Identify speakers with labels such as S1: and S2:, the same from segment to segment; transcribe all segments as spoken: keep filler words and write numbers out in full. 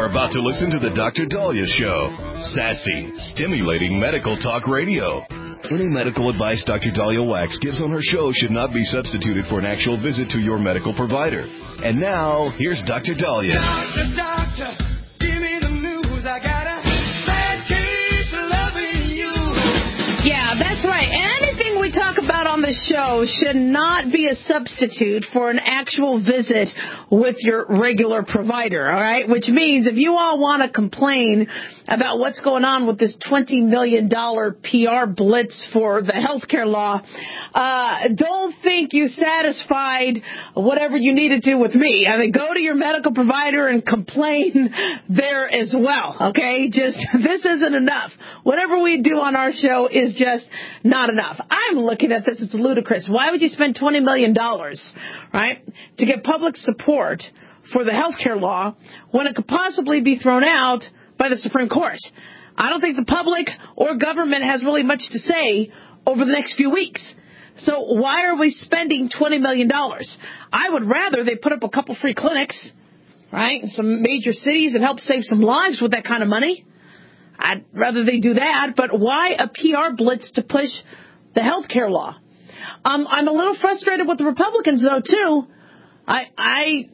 S1: are about to listen to the Doctor Dahlia Show. Sassy, stimulating medical talk radio. Any medical advice Doctor Dahlia Wax gives on her show should not be substituted for an actual visit to your medical provider. And now, here's Doctor Dahlia.
S2: Doctor, doctor, give me the news. I got a bad case of loving you.
S3: Yeah, that's right. Anything we talk about on the show should not be a substitute for an actual visit with your regular provider, all right? Which means if you all want to complain about what's going on with this twenty million dollars P R blitz for the health care law, uh, don't think you satisfied whatever you needed to with me. I mean, go to your medical provider and complain there as well, okay? Just, this isn't enough. Whatever we do on our show is just not enough. I'm looking at this, it's ludicrous. Why would you spend twenty million dollars, right, to get public support for the health care law when it could possibly be thrown out by the Supreme Court? I don't think the public or government has really much to say over the next few weeks. So why are we spending twenty million dollars? I would rather they put up a couple free clinics, right, in some major cities and help save some lives with that kind of money. I'd rather they do that, but why a P R blitz to push the health care law? Um, I'm a little frustrated with the Republicans, though, too. I, I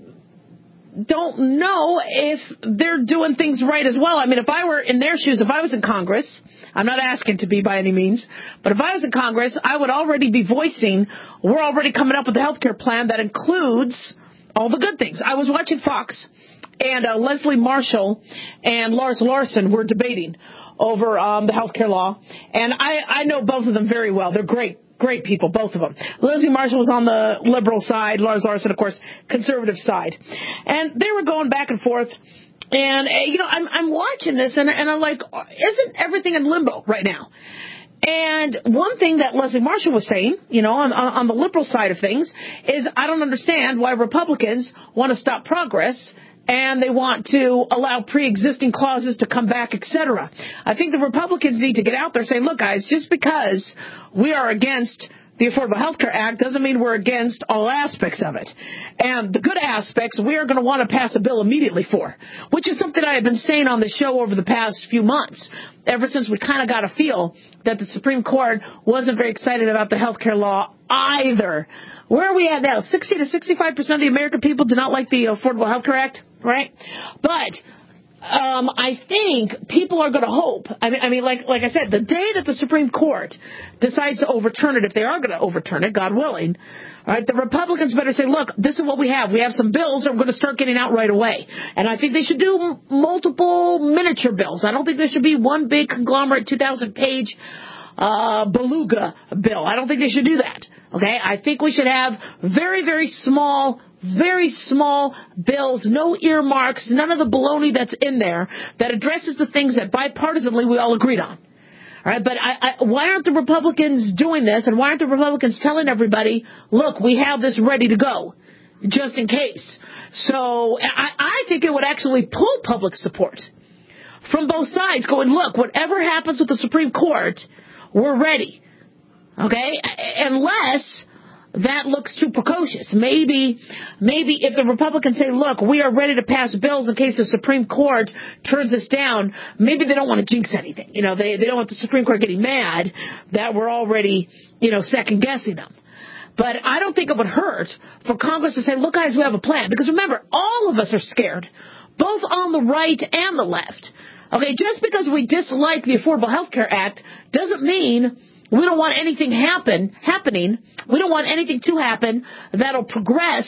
S3: don't know if they're doing things right as well. I mean, if I were in their shoes, if I was in Congress, I'm not asking to be by any means, but if I was in Congress, I would already be voicing, we're already coming up with a health care plan that includes all the good things. I was watching Fox, and uh, Leslie Marshall and Lars Larson were debating over um, the health care law, and I, I know both of them very well. They're great. Great people, both of them. Leslie Marshall was on the liberal side, Lars Larson, of course, conservative side. And they were going back and forth. And, you know, I'm, I'm watching this, and, and I'm like, isn't everything in limbo right now? And one thing that Leslie Marshall was saying, you know, on, on the liberal side of things, is I don't understand why Republicans want to stop progress and they want to allow pre-existing clauses to come back, et cetera. I think the Republicans need to get out there saying, look, guys, just because we are against the Affordable Health Care Act doesn't mean we're against all aspects of it. And the good aspects we are going to want to pass a bill immediately for, which is something I have been saying on the show over the past few months, ever since we kind of got a feel that the Supreme Court wasn't very excited about the health care law either. Where are we at now? sixty to sixty-five percent of the American people do not like the Affordable Health Care Act, right? But Um, I think people are going to hope. I mean, I mean, like like I said, the day that the Supreme Court decides to overturn it, if they are going to overturn it, God willing, all right, the Republicans better say, look, this is what we have. We have some bills that we're going to start getting out right away. And I think they should do m- multiple miniature bills. I don't think there should be one big conglomerate two thousand page uh, beluga bill. I don't think they should do that. Okay, I think we should have very, very small, very small bills, no earmarks, none of the baloney that's in there that addresses the things that bipartisanly we all agreed on. All right, but I, I, why aren't the Republicans doing this, and why aren't the Republicans telling everybody, look, we have this ready to go, just in case? So I, I think it would actually pull public support from both sides, going, look, whatever happens with the Supreme Court, we're ready. Okay, unless that looks too precocious. Maybe, maybe if the Republicans say, look, we are ready to pass bills in case the Supreme Court turns us down, maybe they don't want to jinx anything. You know, they, they don't want the Supreme Court getting mad that we're already, you know, second guessing them. But I don't think it would hurt for Congress to say, look, guys, we have a plan. Because remember, all of us are scared, both on the right and the left. Okay, just because we dislike the Affordable Health Care Act doesn't mean we don't want anything happen, happening. We don't want anything to happen that'll progress,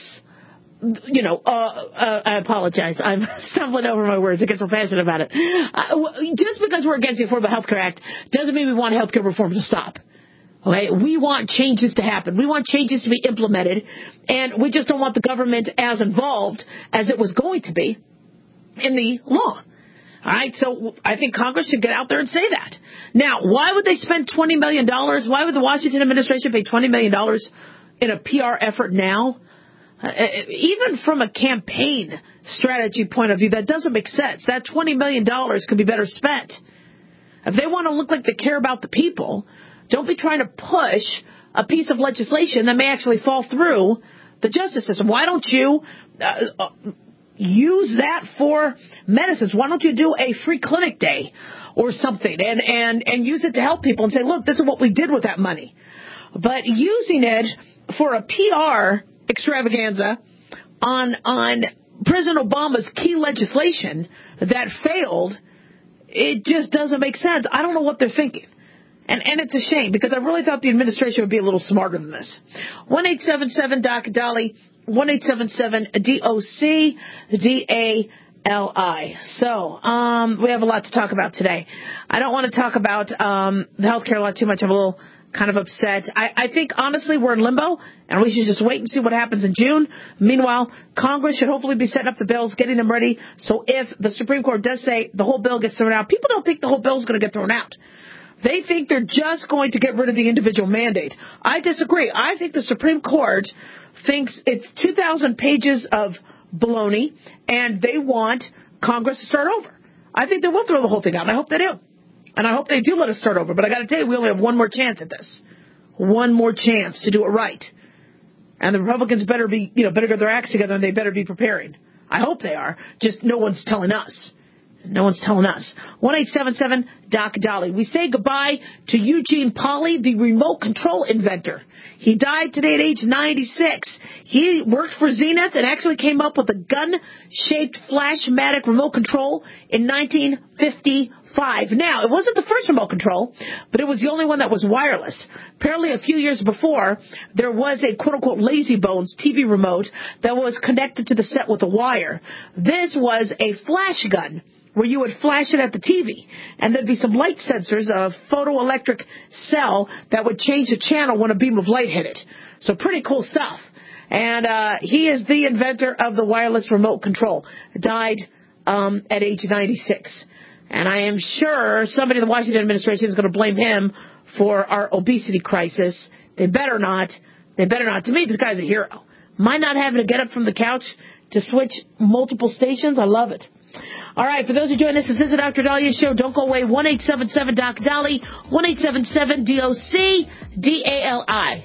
S3: you know, uh, uh, I apologize. I'm stumbling over my words. I get so passionate about it. Uh, just because we're against the Affordable Health Care Act doesn't mean we want health care reform to stop. Okay? We want changes to happen. We want changes to be implemented, and we just don't want the government as involved as it was going to be in the law. All right, so I think Congress should get out there and say that. Now, why would they spend twenty million dollars? Why would the Washington administration pay twenty million dollars in a P R effort now? Uh, even from a campaign strategy point of view, that doesn't make sense. That twenty million dollars could be better spent. If they want to look like they care about the people, don't be trying to push a piece of legislation that may actually fall through the justice system. Why don't you... Uh, uh, use that for medicines. Why don't you do a free clinic day or something and, and, and use it to help people and say, look, this is what we did with that money. But using it for a P R extravaganza on on President Obama's key legislation that failed, it just doesn't make sense. I don't know what they're thinking. And and it's a shame because I really thought the administration would be a little smarter than this. one eight seven seven D O C Dolly, one eight seven seven D O C D A L I. So, um, we have a lot to talk about today. I don't want to talk about um, the health care law too much. I'm a little kind of upset. I, I think, honestly, we're in limbo, and we should just wait and see what happens in June. Meanwhile, Congress should hopefully be setting up the bills, getting them ready, so if the Supreme Court does say the whole bill gets thrown out, people don't think the whole bill is going to get thrown out. They think they're just going to get rid of the individual mandate. I disagree. I think the Supreme Court thinks it's two thousand pages of baloney, and they want Congress to start over. I think they will throw the whole thing out, and I hope they do. And I hope they do let us start over. But I got to tell you, we only have one more chance at this. One more chance to do it right. And the Republicans better be, you know, better get their acts together and they better be preparing. I hope they are. Just no one's telling us. No one's telling us. one eight seven seven D O C Dolly. We say goodbye to Eugene Pauly, the remote control inventor. He died today at age ninety-six. He worked for Zenith and actually came up with a gun-shaped Flashmatic remote control in nineteen fifty-five. Now, it wasn't the first remote control, but it was the only one that was wireless. Apparently, a few years before, there was a quote-unquote Lazy Bones T V remote that was connected to the set with a wire. This was a flash gun, where you would flash it at the T V, and there'd be some light sensors, a photoelectric cell that would change the channel when a beam of light hit it. So pretty cool stuff. And uh he is the inventor of the wireless remote control. Died um at age ninety-six. And I am sure somebody in the Washington administration is going to blame him for our obesity crisis. They better not. They better not. To me, this guy's a hero. Am I not having to get up from the couch to switch multiple stations? I love it. All right, for those who join us, this is the Doctor Dahlia Show. Don't go away. one eight seven seven D O C Dolly, one eight seven seven D O C D A L I.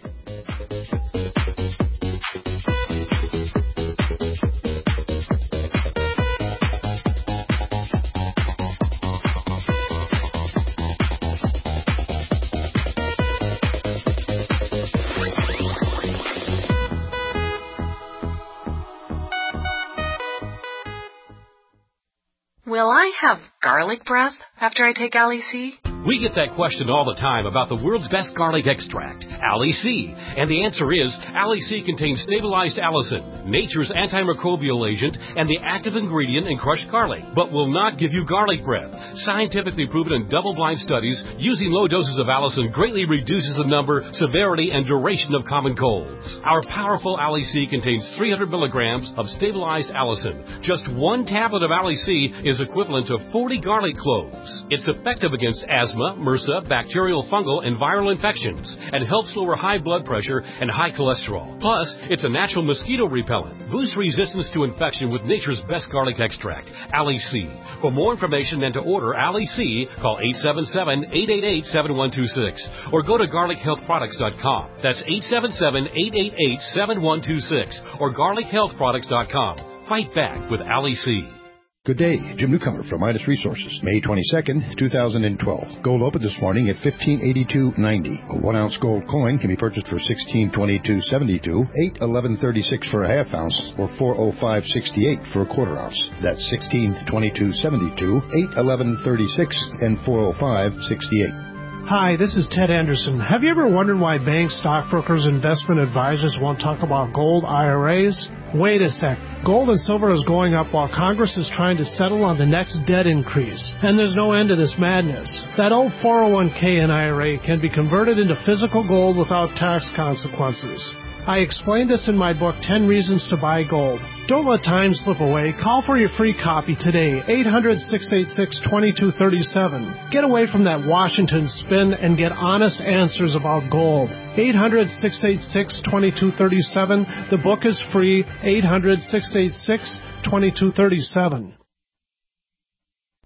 S4: Will I have garlic breath after I take Ali C?
S5: We get that question all the time about the world's best garlic extract, Ali C. And the answer is, Ali C contains stabilized allicin, nature's antimicrobial agent, and the active ingredient in crushed garlic, but will not give you garlic breath. Scientifically proven in double-blind studies, using low doses of allicin greatly reduces the number, severity, and duration of common colds. Our powerful Ali C contains three hundred milligrams of stabilized allicin. Just one tablet of Ali C is equivalent to forty garlic cloves. It's effective against asthma, MRSA, bacterial, fungal, and viral infections, and helps lower high blood pressure and high cholesterol. Plus, it's a natural mosquito repellent. Boost resistance to infection with nature's best garlic extract, Ali C. For more information and to order Ali C, call eight seven seven, eight eight eight, seven one two six or go to garlic health products dot com. That's eight seven seven, eight eight eight, seven one two six or garlic health products dot com. Fight back with Ali C.
S6: Good day, Jim Newcomer from Midas Resources, May twenty-second, two thousand twelve. Gold opened this morning at fifteen eighty-two ninety. A one ounce gold coin can be purchased for sixteen twenty-two seventy-two, eight eleven thirty-six for a half ounce, or four oh five sixty-eight for a quarter ounce. That's sixteen twenty-two seventy-two, eight eleven thirty-six, and four oh five sixty-eight.
S7: Hi, this is Ted Anderson. Have you ever wondered why banks, stockbrokers, investment advisors won't talk about gold I R As? Wait a sec. Gold and silver is going up while Congress is trying to settle on the next debt increase. And there's no end to this madness. That old four oh one k and I R A can be converted into physical gold without tax consequences. I explained this in my book, ten Reasons to Buy Gold. Don't let time slip away. Call for your free copy today, eight hundred, six eight six, two two three seven. Get away from that Washington spin and get honest answers about gold. eight hundred, six eight six, two two three seven. The book is free, eight hundred, six eight six, two two three seven.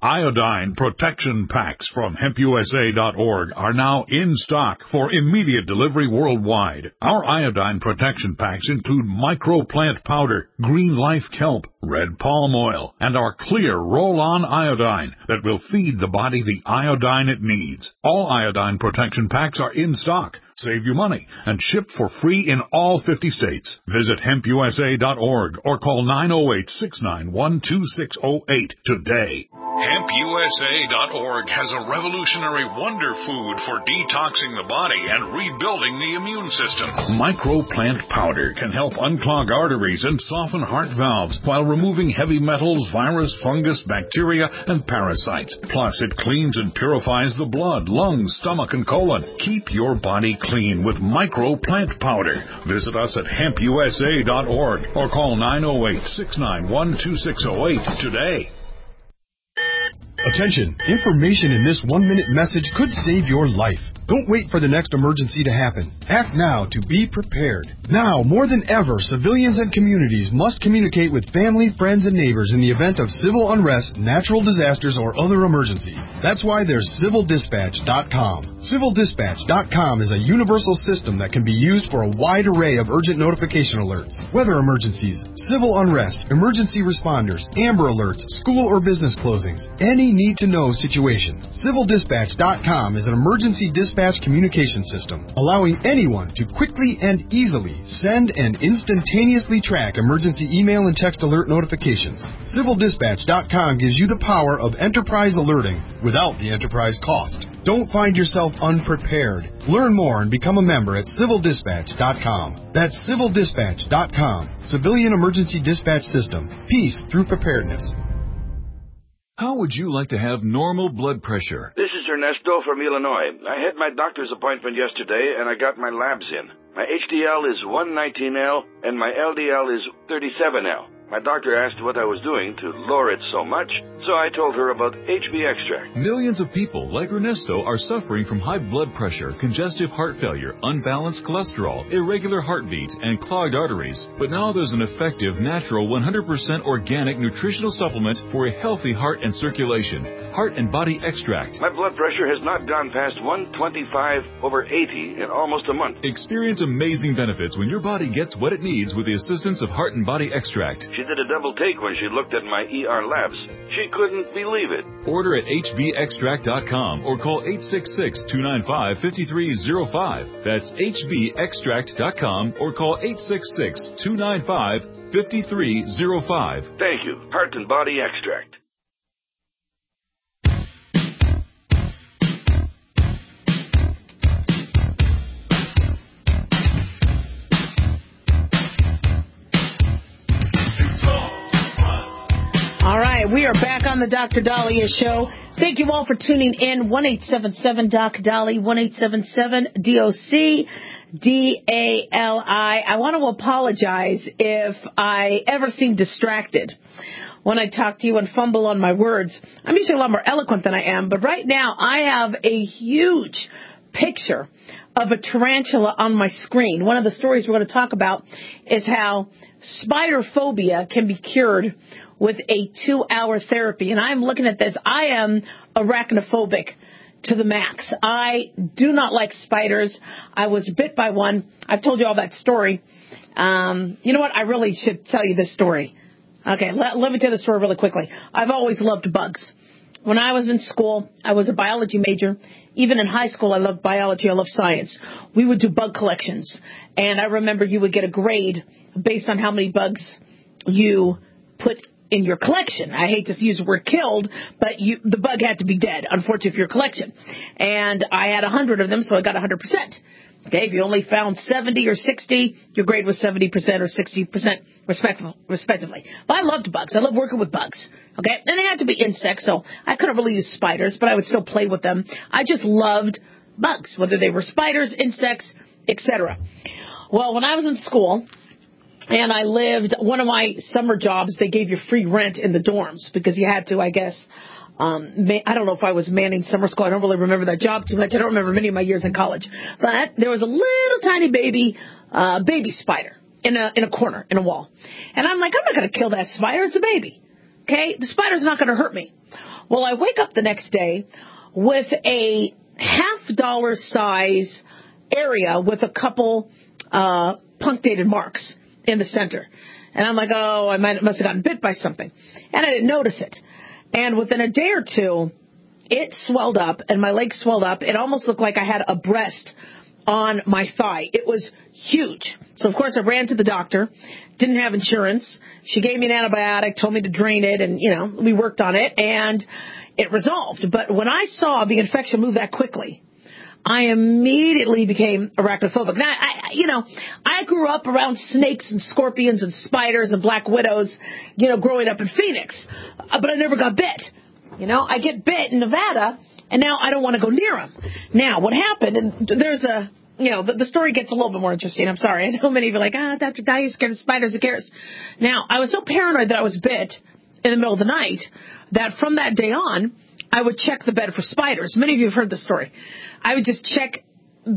S8: Iodine protection packs from hemp U S A dot org are now in stock for immediate delivery worldwide. Our iodine protection packs include microplant powder, green life kelp, red palm oil, and our clear roll-on iodine that will feed the body the iodine it needs. All iodine protection packs are in stock. Save you money and ship for free in all fifty states. Visit hemp U S A dot org or call nine oh eight, six nine one, two six oh eight today. hemp U S A dot org has a revolutionary wonder food for detoxing the body and rebuilding the immune system. Microplant powder can help unclog arteries and soften heart valves while removing heavy metals, virus, fungus, bacteria, and parasites. Plus, it cleans and purifies the blood, lungs, stomach, and colon. Keep your body clean with Microplant powder. Visit us at hemp U S A dot org or call nine oh eight, six nine one, two six oh eight today.
S9: Attention! Information in this one-minute message could save your life. Don't wait for the next emergency to happen. Act now to be prepared. Now, more than ever, civilians and communities must communicate with family, friends, and neighbors in the event of civil unrest, natural disasters, or other emergencies. That's why there's civil dispatch dot com. civil dispatch dot com is a universal system that can be used for a wide array of urgent notification alerts. Weather emergencies, civil unrest, emergency responders, Amber Alerts, school or business closings, any need-to-know situation. civil dispatch dot com is an emergency dispatch communication system, allowing anyone to quickly and easily send and instantaneously track emergency email and text alert notifications. civil dispatch dot com gives you the power of enterprise alerting without the enterprise cost. Don't find yourself unprepared. Learn more and become a member at civil dispatch dot com. That's civil dispatch dot com. Civilian Emergency Dispatch System. Peace through preparedness.
S10: How would you like to have normal blood pressure?
S11: This is Ernesto from Illinois. I had my doctor's appointment yesterday, and I got my labs in. My H D L is one nineteen L, and my L D L is thirty-seven L. My doctor asked what I was doing to lower it so much, so I told her about H B extract.
S10: Millions of people like Ernesto are suffering from high blood pressure, congestive heart failure, unbalanced cholesterol, irregular heartbeat, and clogged arteries. But now there's an effective, natural, one hundred percent organic nutritional supplement for a healthy heart and circulation. Heart and Body Extract.
S11: My blood pressure has not gone past one twenty-five over eighty in almost a month.
S10: Experience amazing benefits when your body gets what it needs with the assistance of Heart and Body Extract.
S11: She did a double take when she looked at my E R labs. She couldn't believe it.
S10: Order at H B extract dot com or call eight six six, two nine five, five three zero five. That's H B extract dot com or call eight six six, two nine five, five three zero five.
S11: Thank you. Heart and Body Extract.
S3: All right, we are back on the Doctor Daliah Show. Thank you all for tuning in. one eight seven seven D O C D A L I, one eight seven seven D O C D A L I. I want to apologize if I ever seem distracted when I talk to you and fumble on my words. I'm usually a lot more eloquent than I am, but right now I have a huge picture of a tarantula on my screen. One of the stories we're going to talk about is how spider phobia can be cured with a two-hour therapy. And I'm looking at this. I am arachnophobic to the max. I do not like spiders. I was bit by one. I've told you all that story. Um, you know what? I really should tell you this story. Okay, let, let me tell the story really quickly. I've always loved bugs. When I was in school, I was a biology major. Even in high school, I loved biology. I loved science. We would do bug collections. And I remember you would get a grade based on how many bugs you put in your collection. I hate to use the word killed, but you, the bug had to be dead, unfortunately, for your collection. And I had one hundred of them, so I got one hundred percent. Okay, if you only found seventy or sixty, your grade was seventy percent or sixty percent respectively. But I loved bugs. I loved working with bugs. Okay, and they had to be insects, so I couldn't really use spiders, but I would still play with them. I just loved bugs, whether they were spiders, insects, et cetera. Well, when I was in school, and I lived, one of my summer jobs, they gave you free rent in the dorms because you had to, I guess. Um, I don't know if I was manning summer school. I don't really remember that job too much. I don't remember many of my years in college. But there was a little tiny baby, uh, baby spider in a, in a corner, in a wall. And I'm like, I'm not going to kill that spider. It's a baby. Okay? The spider's not going to hurt me. Well, I wake up the next day with a half dollar size area with a couple uh, punctated marks in the center. And I'm like, oh, I might, must have gotten bit by something. And I didn't notice it. And within a day or two, it swelled up and my leg swelled up. It almost looked like I had a breast on my thigh. It was huge. So, of course, I ran to the doctor, didn't have insurance. She gave me an antibiotic, told me to drain it, and, you know, we worked on it, and it resolved. But when I saw the infection move that quickly, I immediately became arachnophobic. Now, I, you know, I grew up around snakes and scorpions and spiders and black widows, you know, growing up in Phoenix, but I never got bit. You know, I get bit in Nevada, and now I don't want to go near them. Now, what happened, and there's a, you know, the, the story gets a little bit more interesting. I'm sorry. I know many of you are like, ah, Doctor Dahlia is scared of spiders. Who cares? Now, I was so paranoid that I was bit in the middle of the night that from that day on, I would check the bed for spiders. Many of you have heard this story. I would just check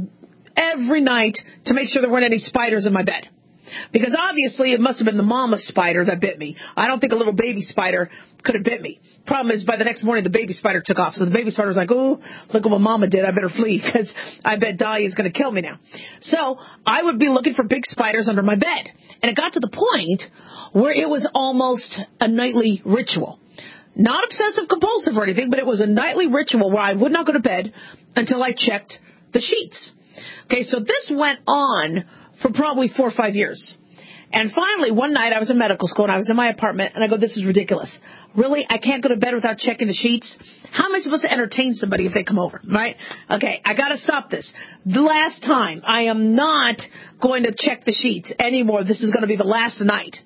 S3: every night to make sure there weren't any spiders in my bed. Because obviously it must have been the mama spider that bit me. I don't think a little baby spider could have bit me. Problem is, by the next morning, the baby spider took off. So the baby spider was like, oh, look at what mama did. I better flee because I bet Dahlia is going to kill me now. So I would be looking for big spiders under my bed. And it got to the point where it was almost a nightly ritual. Not obsessive compulsive or anything, but it was a nightly ritual where I would not go to bed until I checked the sheets. Okay, so this went on for probably four or five years. And finally, one night I was in medical school and I was in my apartment and I go, this is ridiculous. Really? I can't go to bed without checking the sheets? How am I supposed to entertain somebody if they come over, right? Okay, I got to stop this. The last time, I am not going to check the sheets anymore. This is going to be the last night.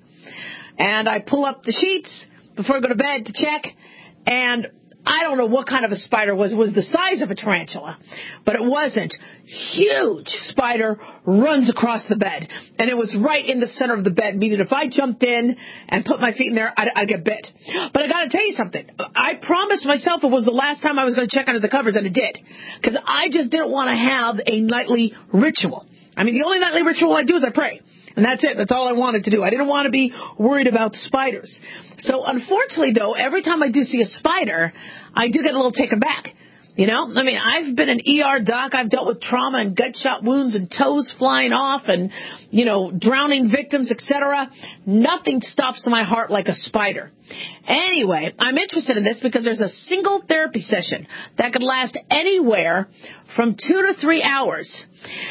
S3: And I pull up the sheets before I go to bed to check, and I don't know what kind of a spider it was. It was the size of a tarantula, but it wasn't. Huge spider runs across the bed, and it was right in the center of the bed, meaning if I jumped in and put my feet in there, I'd, I'd get bit. But I got to tell you something. I promised myself it was the last time I was going to check under the covers, and it did, because I just didn't want to have a nightly ritual. I mean, the only nightly ritual I do is I pray. And that's it. That's all I wanted to do. I didn't want to be worried about spiders. So unfortunately, though, every time I do see a spider, I do get a little taken back. You know, I mean, I've been an E R doc. I've dealt with trauma and gut shot wounds and toes flying off and, you know, drowning victims, et cetera. Nothing stops my heart like a spider. Anyway, I'm interested in this because there's a single therapy session that could last anywhere from two to three hours.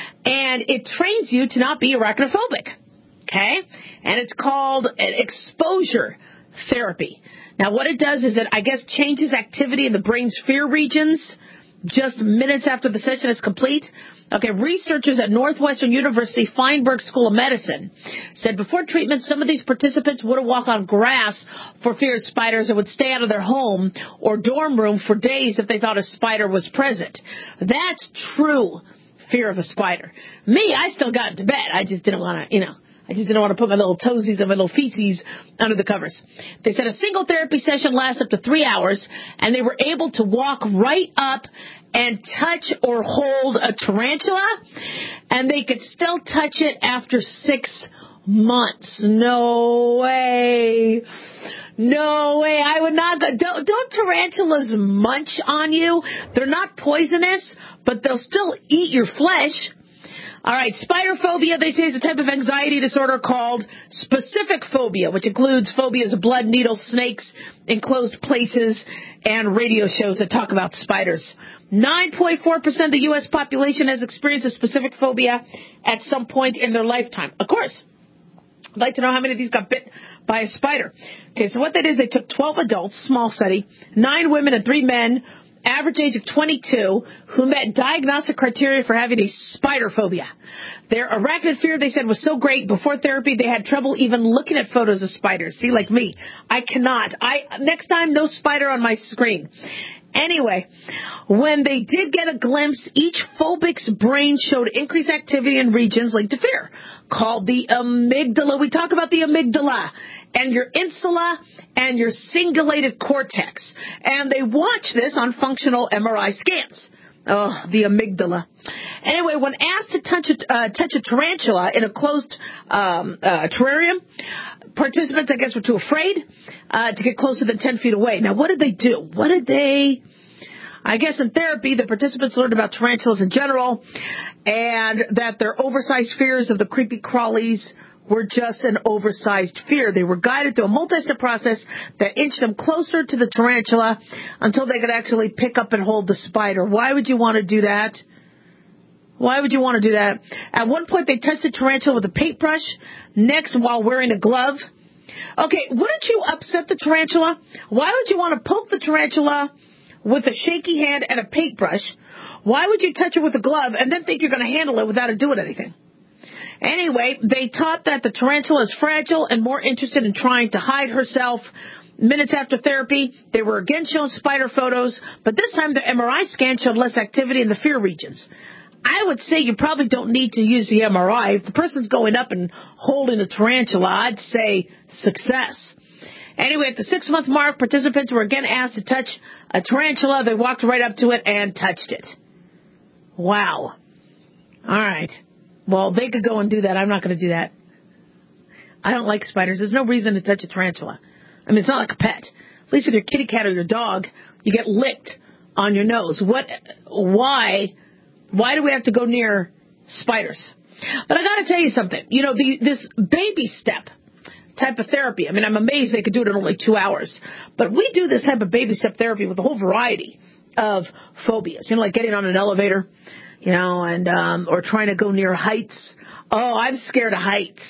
S3: And it trains you to not be arachnophobic. Okay? And it's called an exposure therapy. Now, what it does is it, I guess, changes activity in the brain's fear regions just minutes after the session is complete. Okay, researchers at Northwestern University Feinberg School of Medicine said before treatment, some of these participants wouldn't walk on grass for fear of spiders and would stay out of their home or dorm room for days if they thought a spider was present. That's true fear of a spider. Me, I still got into bed. I just didn't want to, you know, I just didn't want to put my little toesies and my little feetsies under the covers. They said a single therapy session lasts up to three hours, and they were able to walk right up and touch or hold a tarantula, and they could still touch it after six months. No way. No way. I would not go. Don't, don't tarantulas munch on you? They're not poisonous, but they'll still eat your flesh. All right, spider phobia, they say, is a type of anxiety disorder called specific phobia, which includes phobias of blood, needles, snakes, enclosed places, and radio shows that talk about spiders. nine point four percent of the U S population has experienced a specific phobia at some point in their lifetime. Of course, I'd like to know how many of these got bit by a spider. Okay, so what they did is they took twelve adults, small study, nine women and three men, average age of twenty-two, who met diagnostic criteria for having a spider phobia. Their arachnid fear, they said, was so great, before therapy, they had trouble even looking at photos of spiders. See, like me, I cannot. I next time, no spider on my screen. Anyway, when they did get a glimpse, each phobic's brain showed increased activity in regions linked to fear, called the amygdala. We talk about the amygdala and your insula and your cingulated cortex. And they watch this on functional M R I scans. Oh, the amygdala. Anyway, when asked to touch a, uh, touch a tarantula in a closed um, uh, terrarium, participants, I guess, were too afraid uh, to get closer than ten feet away. Now, what did they do? What did they... I guess in therapy, the participants learned about tarantulas in general and that their oversized fears of the creepy crawlies were just an oversized fear. They were guided through a multi-step process that inched them closer to the tarantula until they could actually pick up and hold the spider. Why would you want to do that? Why would you want to do that? At one point, they touched the tarantula with a paintbrush. Next, while wearing a glove. Okay, wouldn't you upset the tarantula? Why would you want to poke the tarantula with a shaky hand and a paintbrush? Why would you touch it with a glove and then think you're going to handle it without it doing anything? Anyway, they taught that the tarantula is fragile and more interested in trying to hide herself. Minutes after therapy, they were again shown spider photos, but this time the M R I scan showed less activity in the fear regions. I would say you probably don't need to use the M R I. If the person's going up and holding a tarantula, I'd say success. Anyway, at the six-month mark, participants were again asked to touch a tarantula. They walked right up to it and touched it. Wow. All right. Well, they could go and do that. I'm not going to do that. I don't like spiders. There's no reason to touch a tarantula. I mean, it's not like a pet. At least with your kitty cat or your dog, you get licked on your nose. What? Why? Why do we have to go near spiders? But I got to tell you something. You know, the, this baby step type of therapy. I mean, I'm amazed they could do it in only two hours. But we do this type of baby step therapy with a whole variety of phobias. You know, like getting on an elevator, you know, and um, or trying to go near heights. Oh, I'm scared of heights.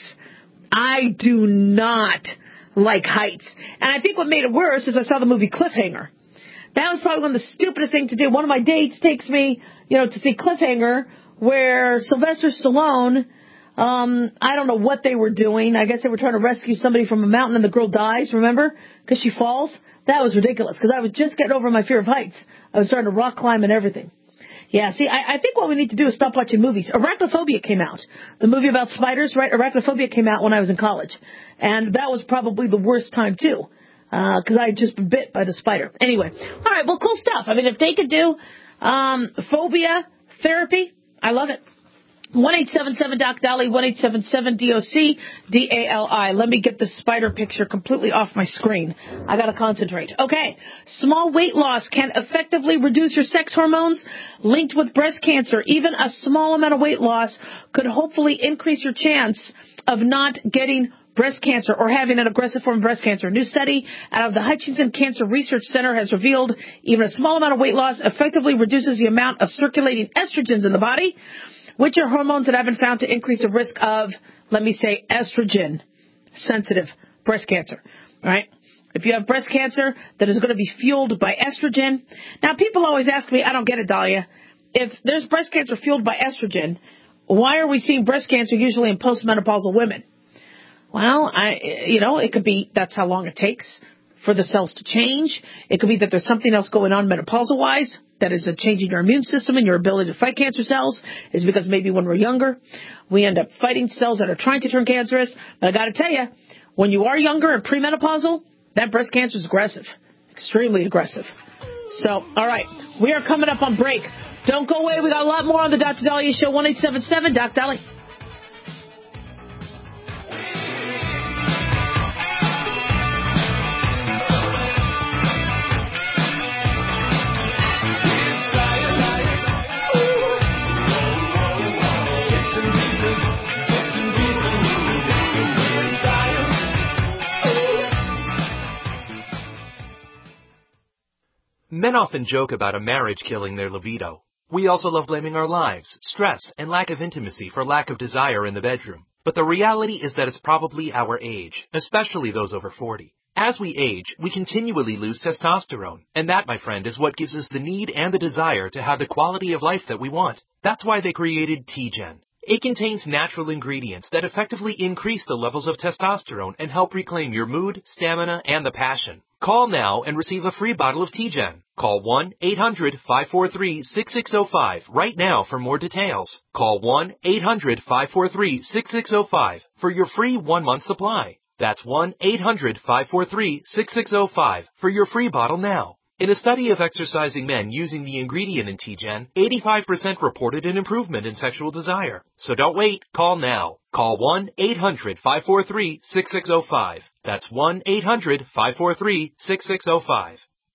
S3: I do not like heights. And I think what made it worse is I saw the movie Cliffhanger. That was probably one of the stupidest things to do. One of my dates takes me, you know, to see Cliffhanger, where Sylvester Stallone, um, I don't know what they were doing. I guess they were trying to rescue somebody from a mountain and the girl dies, remember? Because she falls. That was ridiculous because I was just getting over my fear of heights. I was starting to rock climb and everything. Yeah, see, I, I think what we need to do is stop watching movies. Arachnophobia came out. The movie about spiders, right? Arachnophobia came out when I was in college. And that was probably the worst time, too, because uh, I had just been bit by the spider. Anyway, all right, well, cool stuff. I mean, if they could do um, phobia therapy, I love it. one eight seven seven D O C D A L I, one eight seven seven D O C D A L I. Let me get the spider picture completely off my screen. I got to concentrate. Okay. Small weight loss can effectively reduce your sex hormones linked with breast cancer. Even a small amount of weight loss could hopefully increase your chance of not getting breast cancer or having an aggressive form of breast cancer. A new study out of the Hutchinson Cancer Research Center has revealed even a small amount of weight loss effectively reduces the amount of circulating estrogens in the body, which are hormones that have been found to increase the risk of, let me say, estrogen-sensitive breast cancer, right? If you have breast cancer that is going to be fueled by estrogen. Now, people always ask me, I don't get it, Dahlia. If there's breast cancer fueled by estrogen, why are we seeing breast cancer usually in postmenopausal women? Well, I, you know, it could be that's how long it takes for the cells to change. It could be that there's something else going on menopausal-wise that is a change in your immune system and your ability to fight cancer cells. Is because maybe when we're younger, we end up fighting cells that are trying to turn cancerous. But I got to tell you, when you are younger and premenopausal, that breast cancer is aggressive, extremely aggressive. So, all right, we are coming up on break. Don't go away. We got a lot more on the Doctor Dahlia Show, one eight seven seven D O C D A L I.
S12: Men often joke about a marriage killing their libido. We also love blaming our lives, stress, and lack of intimacy for lack of desire in the bedroom. But the reality is that it's probably our age, especially those over forty. As we age, we continually lose testosterone. And that, my friend, is what gives us the need and the desire to have the quality of life that we want. That's why they created T-Gen. It contains natural ingredients that effectively increase the levels of testosterone and help reclaim your mood, stamina, and the passion. Call now and receive a free bottle of T-Gen. Call one eight hundred five four three six six zero five right now for more details. Call one eight hundred five four three six six zero five for your free one-month supply. That's one eight hundred five four three six six zero five for your free bottle now. In a study of exercising men using the ingredient in T Gen, eighty-five percent reported an improvement in sexual desire. So don't wait. Call now. Call one eight hundred five four three six six zero five. That's one eight hundred five four three six six zero five.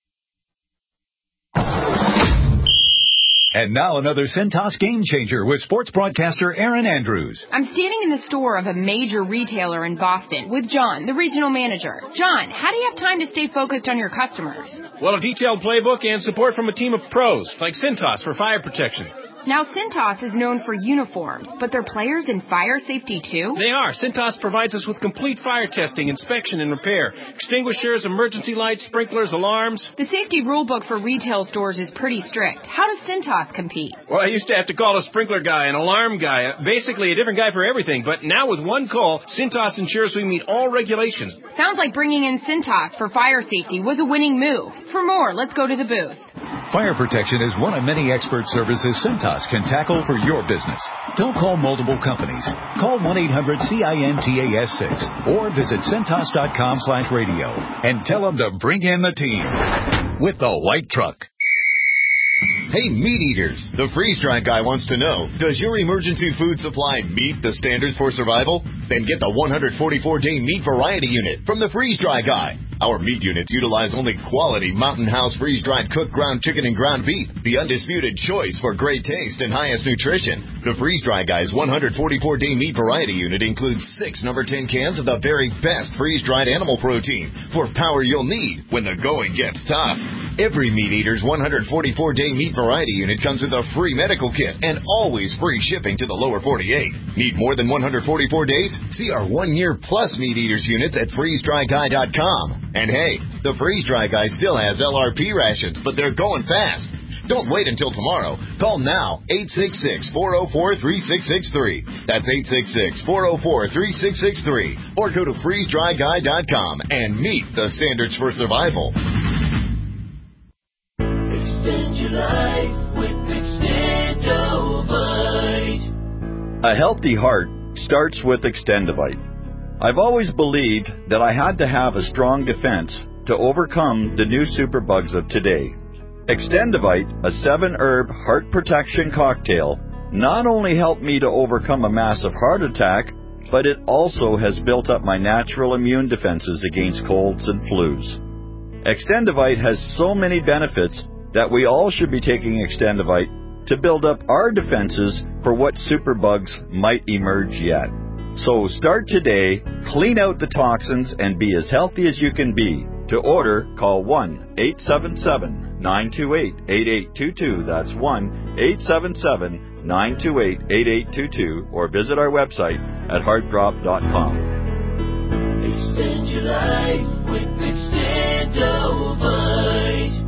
S13: And now another Cintas game changer with sports broadcaster Aaron Andrews.
S14: I'm standing in the store of a major retailer in Boston with John, the regional manager. John, how do you have time to stay focused on your customers?
S15: Well, a detailed playbook and support from a team of pros, like Cintas for fire protection.
S14: Now, Cintas is known for uniforms, but they're players in fire safety, too?
S15: They are. Cintas provides us with complete fire testing, inspection, and repair. Extinguishers, emergency lights, sprinklers, alarms.
S14: The safety rulebook for retail stores is pretty strict. How does Cintas compete?
S15: Well, I used to have to call a sprinkler guy, an alarm guy, basically a different guy for everything. But now with one call, Cintas ensures we meet all regulations.
S14: Sounds like bringing in Cintas for fire safety was a winning move. For more, let's go to the booth.
S13: Fire protection is one of many expert services Cintas can tackle for your business. Don't call multiple companies. Call one eight hundred C I N T A S six or visit Cintas.com slash radio and tell them to bring in the team with the white truck.
S16: Hey, meat eaters, the freeze-dry guy wants to know, does your emergency food supply meet the standards for survival? Then get the one hundred forty-four day meat variety unit from the freeze-dry guy. Our meat units utilize only quality Mountain House freeze-dried cooked ground chicken and ground beef, the undisputed choice for great taste and highest nutrition. The freeze-dry guy's one hundred forty-four day meat variety unit includes six number ten cans of the very best freeze-dried animal protein for power you'll need when the going gets tough. Every meat eater's one hundred forty-four day meat variety unit comes with a free medical kit and always free shipping to the lower forty-eight. Need more than one hundred forty-four days? See our one-year plus meat eaters units at freeze dry guy dot com. And hey, the Freeze Dry Guy still has L R P rations, but they're going fast. Don't wait until tomorrow. Call now, eight six six, four oh four, three six six three. That's eight six six, four oh four, three six six three. Or go to freeze dry guy dot com and meet the standards for survival.
S2: Extend your life with Extendovite.
S17: A healthy heart starts with Extendovite. I've always believed that I had to have a strong defense to overcome the new superbugs of today. Extendovite, a seven-herb heart protection cocktail, not only helped me to overcome a massive heart attack, but it also has built up my natural immune defenses against colds and flus. Extendovite has so many benefits that we all should be taking Extendovite to build up our defenses for what superbugs might emerge yet. So start today, clean out the toxins, and be as healthy as you can be. To order, call one eight seven seven, nine two eight, eight eight two two. That's one eight seven seven, nine two eight, eight eight two two, or visit our website at heart drop dot com.
S2: Extend your life with Extendovite.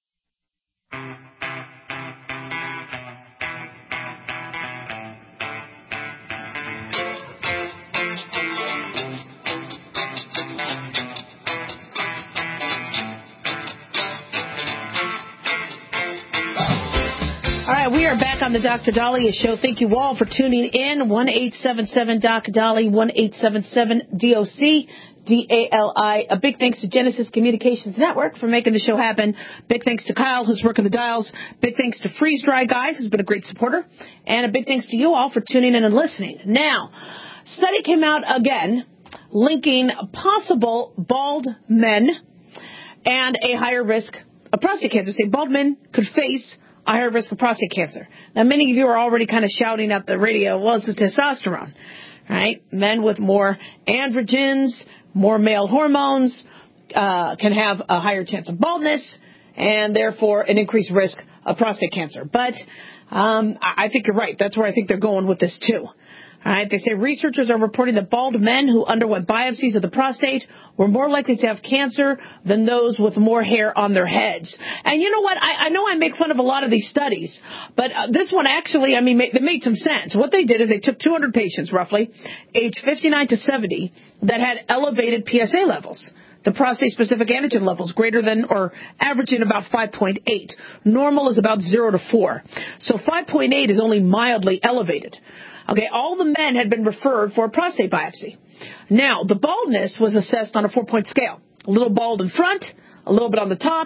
S3: All right, we are back on the Doctor Daliah Show. Thank you all for tuning in. one eight seven seven D O C D A L I, one eight seven seven D O C D A L I. A big thanks to Genesis Communications Network for making the show happen. Big thanks to Kyle, who's working the dials. Big thanks to Freeze Dry Guy, who's been a great supporter. And a big thanks to you all for tuning in and listening. Now, study came out again linking possible bald men and a higher risk of prostate cancer. Say bald men could face a higher risk of prostate cancer. Now, many of you are already kind of shouting at the radio, well, it's the testosterone, right? Men with more androgens, more male hormones, uh, can have a higher chance of baldness and therefore an increased risk of prostate cancer. But um, I think you're right. That's where I think they're going with this, too. All right, they say researchers are reporting that bald men who underwent biopsies of the prostate were more likely to have cancer than those with more hair on their heads. And you know what? I, I know I make fun of a lot of these studies, but uh, this one actually, I mean, it made some sense. What they did is they took two hundred patients, roughly, age fifty-nine to seventy, that had elevated P S A levels. The prostate-specific antigen levels greater than or averaging about five point eight. Normal is about zero to four. So five point eight is only mildly elevated. Okay, all the men had been referred for a prostate biopsy. Now, the baldness was assessed on a four-point scale. A little bald in front, a little bit on the top,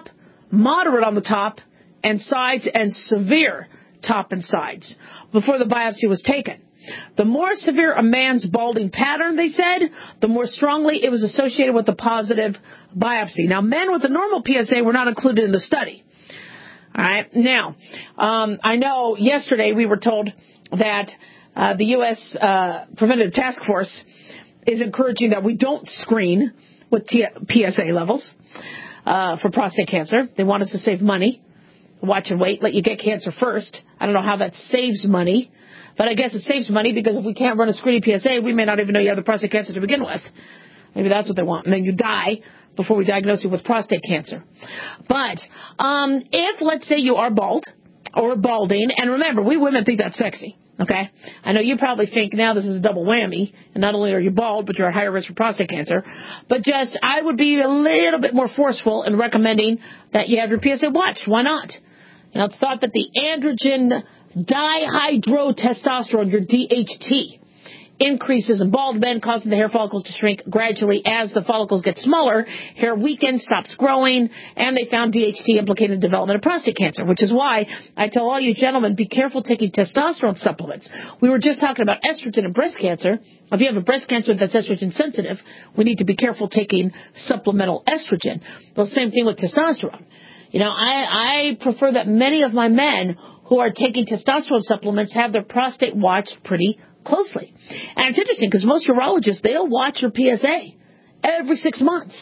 S3: moderate on the top and sides, and severe top and sides before the biopsy was taken. The more severe a man's balding pattern, they said, the more strongly it was associated with a positive biopsy. Now, men with a normal P S A were not included in the study. All right. Now, um, I know yesterday we were told that uh, the U S Uh, Preventative Task Force is encouraging that we don't screen with T- P S A levels uh, for prostate cancer. They want us to save money. Watch and wait, let you get cancer first. I don't know how that saves money, but I guess it saves money because if we can't run a screening P S A, we may not even know you have the prostate cancer to begin with. Maybe that's what they want. And then you die before we diagnose you with prostate cancer. But um, if, let's say, you are bald or balding, and remember, we women think that's sexy, okay? I know you probably think now this is a double whammy, and not only are you bald, but you're at higher risk for prostate cancer. But just, I would be a little bit more forceful in recommending that you have your P S A watched. Why not? You know, it's thought that the androgen dihydrotestosterone, your D H T, increases in bald men, causing the hair follicles to shrink gradually as the follicles get smaller. Hair weakens, stops growing, and they found D H T implicated in the development of prostate cancer, which is why I tell all you gentlemen, be careful taking testosterone supplements. We were just talking about estrogen and breast cancer. If you have a breast cancer that's estrogen sensitive, we need to be careful taking supplemental estrogen. Well, same thing with testosterone. You know, I, I prefer that many of my men who are taking testosterone supplements have their prostate watched pretty closely. And it's interesting because most urologists, they'll watch your P S A every six months.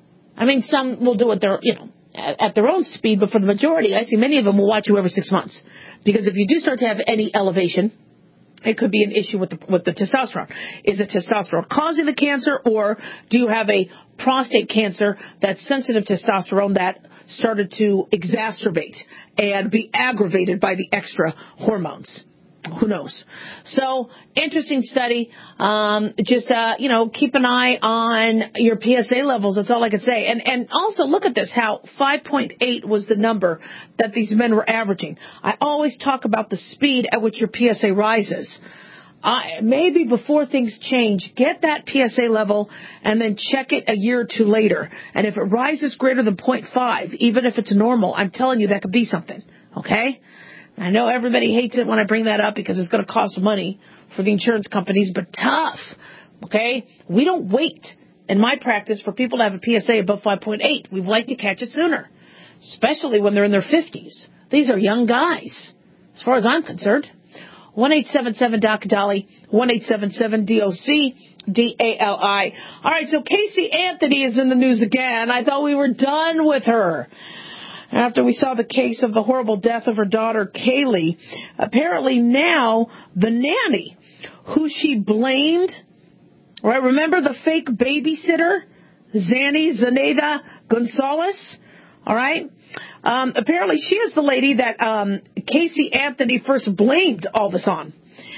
S3: I mean, some will do it their, you know, at, at their own speed, but for the majority, I see many of them will watch you every six months. Because if you do start to have any elevation, it could be an issue with the, with the testosterone. Is it testosterone causing the cancer, or do you have a prostate cancer that's sensitive to testosterone that started to exacerbate and be aggravated by the extra hormones? Who knows? So, interesting study. Um, just, uh, you know, keep an eye on your P S A levels. That's all I can say. And, and also look at this, how five point eight was the number that these men were averaging. I always talk about the speed at which your P S A rises. Uh, maybe before things change, get that P S A level and then check it a year or two later. And if it rises greater than zero point five, even if it's normal, I'm telling you that could be something. Okay? I know everybody hates it when I bring that up because it's going to cost money for the insurance companies, but tough. Okay? We don't wait in my practice for people to have a P S A above five point eight. We like to catch it sooner, especially when they're in their fifties. These are young guys, as far as I'm concerned. one eight seven seven D O C Dolly, one eight seven seven D O C D A L I. All right, so Casey Anthony is in the news again. I thought we were done with her. After we saw the case of the horrible death of her daughter, Kaylee, apparently now the nanny, who she blamed, right? Remember the fake babysitter, Zanny Zaneda Gonzalez? All right? Um, apparently she is the lady that um, Casey Anthony first blamed all this on.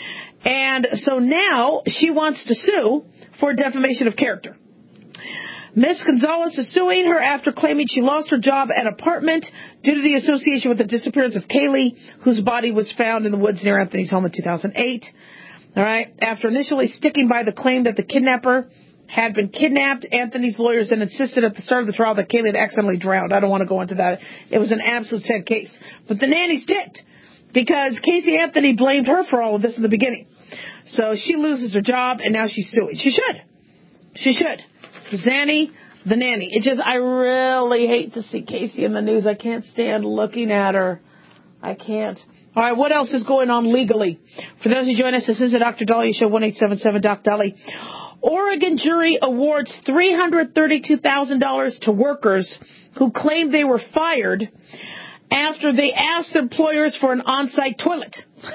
S3: And so now she wants to sue for defamation of character. Miss Gonzalez is suing her after claiming she lost her job and apartment due to the association with the disappearance of Kaylee, whose body was found in the woods near Anthony's home in two thousand eight. All right. After initially sticking by the claim that the kidnapper had been kidnapped, Anthony's lawyers then insisted at the start of the trial that Kaylee had accidentally drowned. I don't want to go into that. It was an absolute sad case. But the nanny's ticked because Casey Anthony blamed her for all of this in the beginning. So she loses her job, and now she's suing. She should. She should. Zanny, the nanny. It just, I really hate to see Casey in the news. I can't stand looking at her. I can't. All right, what else is going on legally? For those who join us, this is the Doctor Dahlia Show, one eight seven seven D O C Dolly. Oregon jury awards three hundred thirty-two thousand dollars to workers who claimed they were fired after they asked their employers for an on-site toilet.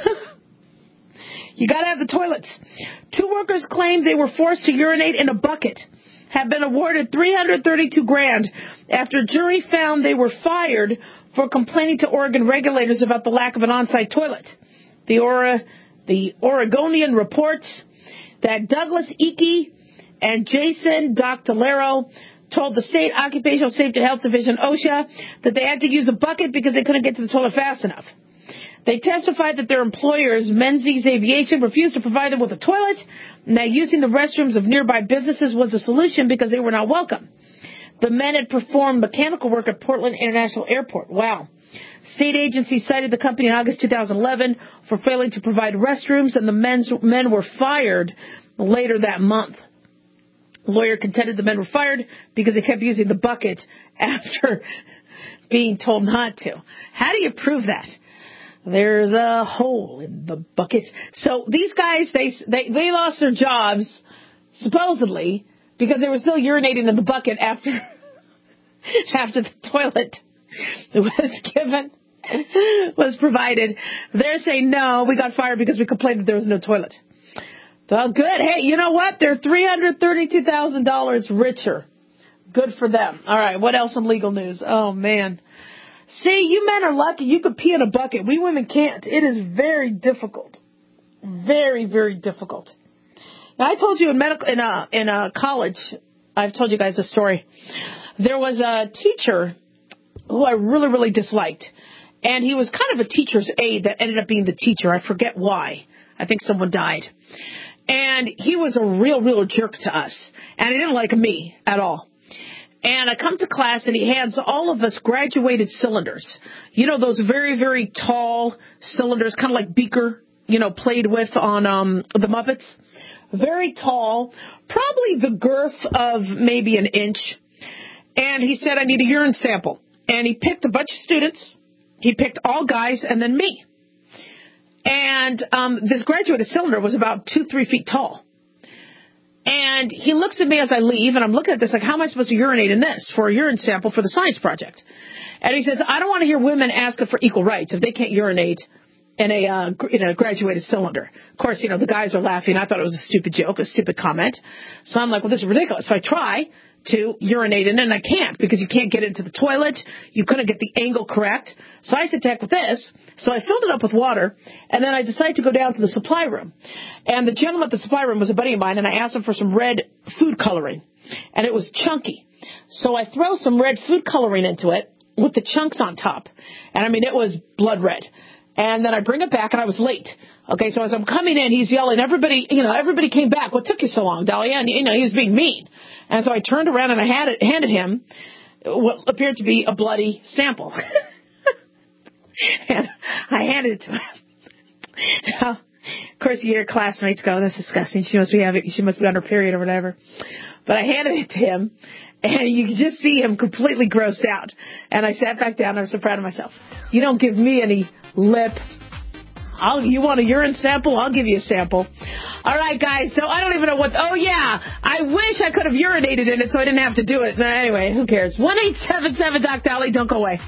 S3: You got to have the toilets. Two workers claimed they were forced to urinate in a bucket, have been awarded three hundred thirty-two grand after a jury found they were fired for complaining to Oregon regulators about the lack of an on-site toilet. The, Ora, the Oregonian reports that Douglas Icky and Jason Doctolero told the State Occupational Safety and Health Division, OSHA, that they had to use a bucket because they couldn't get to the toilet fast enough. They testified that their employers, Menzies Aviation, refused to provide them with a toilet, and that using the restrooms of nearby businesses was the solution because they were not welcome. The men had performed mechanical work at Portland International Airport. Wow. State agency cited the company in August two thousand eleven for failing to provide restrooms, and the men's, men were fired later that month. The lawyer contended the men were fired because they kept using the bucket after being told not to. How do you prove that? There's a hole in the bucket. So these guys, they they, they lost their jobs, supposedly, because they were still urinating in the bucket after after the toilet was given, was provided. They're saying, no, we got fired because we complained that there was no toilet. Well, good. Hey, you know what? They're three hundred thirty-two thousand dollars richer. Good for them. All right, what else in legal news? Oh, man. See, you men are lucky. You could pee in a bucket. We women can't. It is very difficult. Very, very difficult. Now, I told you in medical in a, in a college, I've told you guys a story. There was a teacher who I really, really disliked. And he was kind of a teacher's aide that ended up being the teacher. I forget why. I think someone died. And he was a real, real jerk to us. And he didn't like me at all. And I come to class, and he hands all of us graduated cylinders. You know, those very, very tall cylinders, kind of like Beaker, you know, played with on um, the Muppets. Very tall, probably the girth of maybe an inch. And he said, I need a urine sample. And he picked a bunch of students. He picked all guys and then me. And um, this graduated cylinder was about two, three feet tall. And he looks at me as I leave, and I'm looking at this like, how am I supposed to urinate in this for a urine sample for the science project? And he says, I don't want to hear women asking for equal rights if they can't urinate in a uh, in a graduated cylinder. Of course, you know, the guys are laughing. I thought it was a stupid joke, a stupid comment. So I'm like, well, this is ridiculous. So I try to urinate in it, and I can't because you can't get into the toilet. You couldn't get the angle correct. So I said, heck with this. So I filled it up with water, and then I decided to go down to the supply room. And the gentleman at the supply room was a buddy of mine, and I asked him for some red food coloring, and it was chunky. So I throw some red food coloring into it with the chunks on top. And, I mean, it was blood red. And then I bring it back, and I was late. Okay, so as I'm coming in, he's yelling, everybody, you know, everybody came back. What took you so long, Dahlia? And, you know, he was being mean. And so I turned around and I had it, handed him what appeared to be a bloody sample. And I handed it to him. Now, of course, you hear classmates go, that's disgusting. She must be having, she must be on her period or whatever. But I handed it to him, and you could just see him completely grossed out. And I sat back down, and I was so proud of myself. You don't give me any lip. I'll, you want a urine sample? I'll give you a sample. All right, guys. So I don't even know what. Oh, yeah. I wish I could have urinated in it so I didn't have to do it. But anyway, who cares? one eight seven seven Doc Dolly. Don't go away.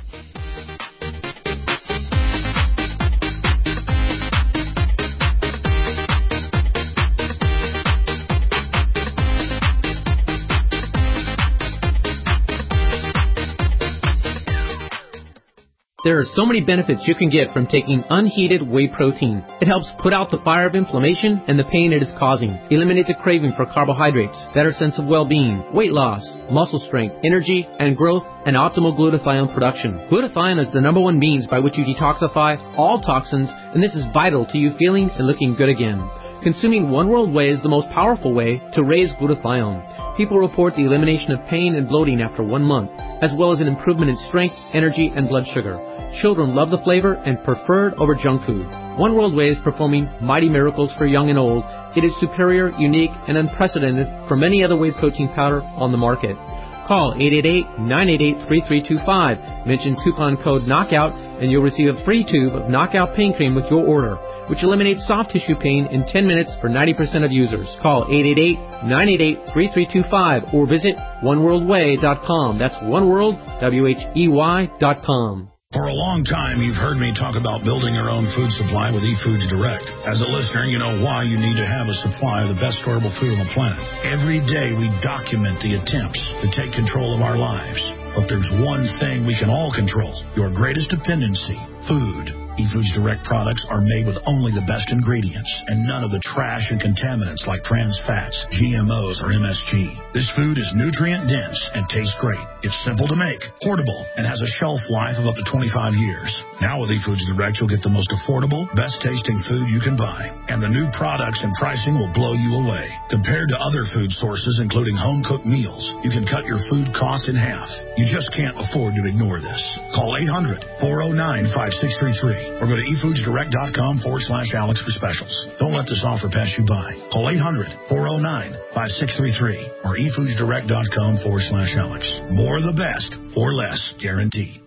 S18: There are so many benefits you can get from taking unheated whey protein. It helps put out the fire of inflammation and the pain it is causing, eliminate the craving for carbohydrates, better sense of well-being, weight loss, muscle strength, energy and growth, and optimal glutathione production. Glutathione is the number one means by which you detoxify all toxins, and this is vital to you feeling and looking good again. Consuming One World Whey is the most powerful way to raise glutathione. People report the elimination of pain and bloating after one month, as well as an improvement in strength, energy, and blood sugar. Children love the flavor and prefer it over junk food. One World Whey is performing mighty miracles for young and old. It is superior, unique, and unprecedented from any other whey protein powder on the market. Call eight eight eight, nine eight eight, three three two five. Mention coupon code KNOCKOUT and you'll receive a free tube of Knockout Pain Cream with your order, which eliminates soft tissue pain in ten minutes for ninety percent of users. Call eight eight eight, nine eight eight, three three two five or visit one world way dot com. That's oneworld, W H E Y dot com.
S8: For a long time, you've heard me talk about building your own food supply with eFoods Direct. As a listener, you know why you need to have a supply of the best storable food on the planet. Every day, we document the attempts to take control of our lives. But there's one thing we can all control, your greatest dependency, food.
S19: eFoods Direct products are made with only the best ingredients and none of the trash and contaminants like trans fats, G M Os, or M S G. This food is nutrient dense and tastes great. It's simple to make, portable, and has a shelf life of up to twenty-five years. Now with eFoods Direct, you'll get the most affordable, best tasting food you can buy. And the new products and pricing will blow you away. Compared to other food sources, including home-cooked meals, you can cut your food cost in half. You just can't afford to ignore this. Call eight hundred, four oh nine, five six three three or go to efoodsdirect.com forward slash Alex for specials. Don't let this offer pass you by. Call eight hundred, four oh nine, five six three three or efoodsdirect.com forward slash Alex. More of the best for less, guaranteed.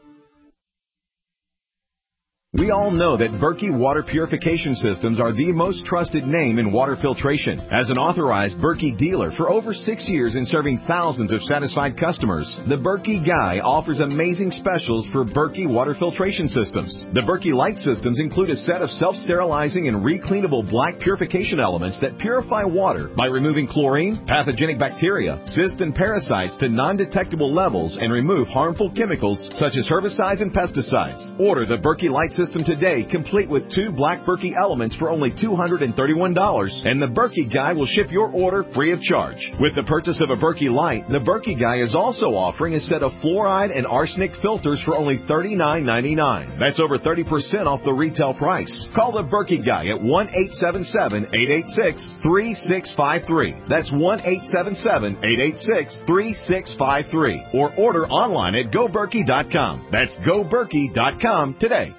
S20: We all know that Berkey Water Purification Systems are the most trusted name in water filtration. As an authorized Berkey dealer for over six years and serving thousands of satisfied customers, the Berkey Guy offers amazing specials for Berkey Water Filtration Systems. The Berkey Light Systems include a set of self-sterilizing and recleanable black purification elements that purify water by removing chlorine, pathogenic bacteria, cysts, and parasites to non-detectable levels and remove harmful chemicals such as herbicides and pesticides. Order the Berkey Light System today, complete with two black Berkey elements for only two hundred thirty-one dollars, and the Berkey Guy will ship your order free of charge. With the purchase of a Berkey Light, the Berkey Guy is also offering a set of fluoride and arsenic filters for only thirty-nine ninety-nine. That's over thirty percent off the retail price. Call the Berkey Guy at one eight seven seven, eight eight six, three six five three. That's one eight seven seven, eight eight six, three six five three. Or order online at go berkey dot com. That's go berkey dot com today.